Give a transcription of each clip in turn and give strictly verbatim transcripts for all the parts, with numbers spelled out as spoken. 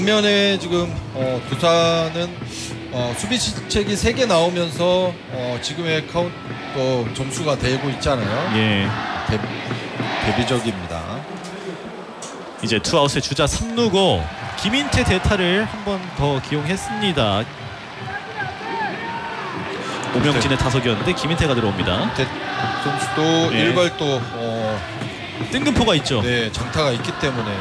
반면에 지금 어, 두산은 어, 수비 실책이 세 개 나오면서 어, 지금의 카운트 점수가 되고 있잖아요. 예. 대, 대비적입니다. 이제 투아웃의 주자 삼 루고 김인태 대타를 한 번 더 기용했습니다. 오명진의 타석이었는데 김인태가 들어옵니다. 대, 선수도 네. 일괄도 어, 뜬금포가 있죠. 네, 장타가 있기 때문에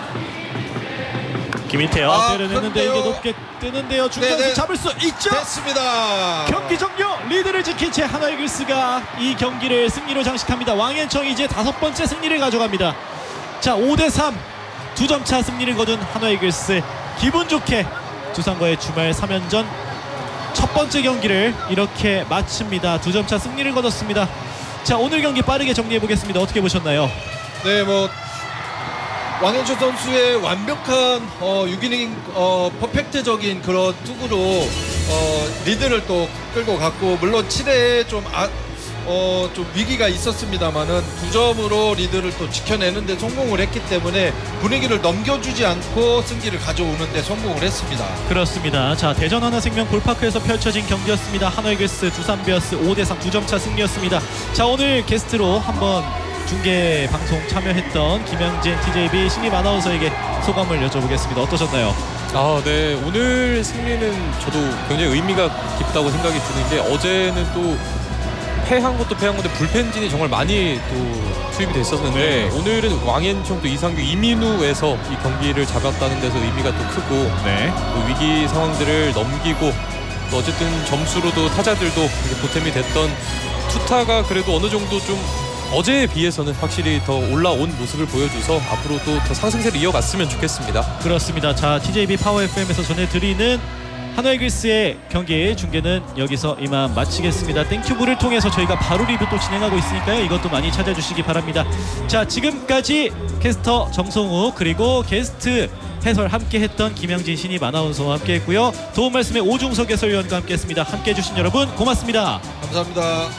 김인태요. 아, 때려내는데 그런데요. 이게 높게 뜨는데요. 중간에서 네네. 잡을 수 있죠. 됐습니다. 경기 종료. 리드를 지킨 채 하나 이글스가 이 경기를 승리로 장식합니다. 왕앤청이 이제 다섯 번째 승리를 가져갑니다. 자, 오 대 삼 두 점 차 승리를 거둔 한화 이글스, 기분 좋게 두산과의 주말 삼 연전 첫 번째 경기를 이렇게 마칩니다. 두 점 차 승리를 거뒀습니다. 자, 오늘 경기 빠르게 정리해 보겠습니다. 어떻게 보셨나요? 네, 뭐 왕현철 선수의 완벽한 어, 육 이닝 어, 퍼펙트적인 그런 투구로 어, 리드를 또 끌고 갔고, 물론 칠 회에 좀, 아, 어, 좀 위기가 있었습니다만은 두 점으로 리드를 또 지켜내는데 성공을 했기 때문에 분위기를 넘겨주지 않고 승기를 가져오는데 성공을 했습니다. 그렇습니다. 자, 대전 하나생명 볼파크에서 펼쳐진 경기였습니다. 한화 이글스 두산 베어스 오 대 삼 두 점 차 승리였습니다. 자, 오늘 게스트로 한번 중계 방송 참여했던 김양진 티제이비 신입 아나운서에게 소감을 여쭤보겠습니다. 어떠셨나요? 아, 네. 오늘 승리는 저도 굉장히 의미가 깊다고 생각이 드는 게, 어제는 또 패한 것도 패한 건데 불펜진이 정말 많이 또 투입이 됐었는데, 네. 오늘은 왕앤청 또 이상규, 이민우에서 이 경기를 잡았다는 데서 의미가 또 크고, 네. 또 위기 상황들을 넘기고, 또 어쨌든 점수로도 타자들도 이렇게 보탬이 됐던 투타가 그래도 어느 정도 좀 어제에 비해서는 확실히 더 올라온 모습을 보여줘서 앞으로도 더 상승세를 이어갔으면 좋겠습니다. 그렇습니다. 자, 티제이비 파워 에프엠에서 전해드리는 한화 이글스의 경기 중계는 여기서 이만 마치겠습니다. 땡큐브를 통해서 저희가 바로 리뷰 또 진행하고 있으니까요. 이것도 많이 찾아주시기 바랍니다. 자, 지금까지 캐스터 정성우, 그리고 게스트 해설 함께했던 김양진 신입 아나운서와 함께했고요. 도움 말씀에 오중석 해설위원과 함께했습니다. 함께해 주신 여러분 고맙습니다. 감사합니다.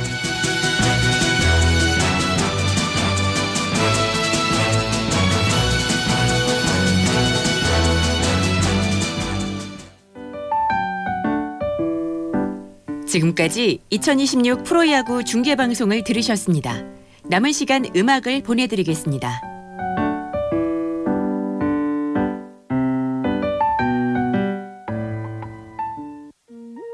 지금까지 이천이십육 프로야구 중계방송을 들으셨습니다. 남은 시간 음악을 보내드리겠습니다.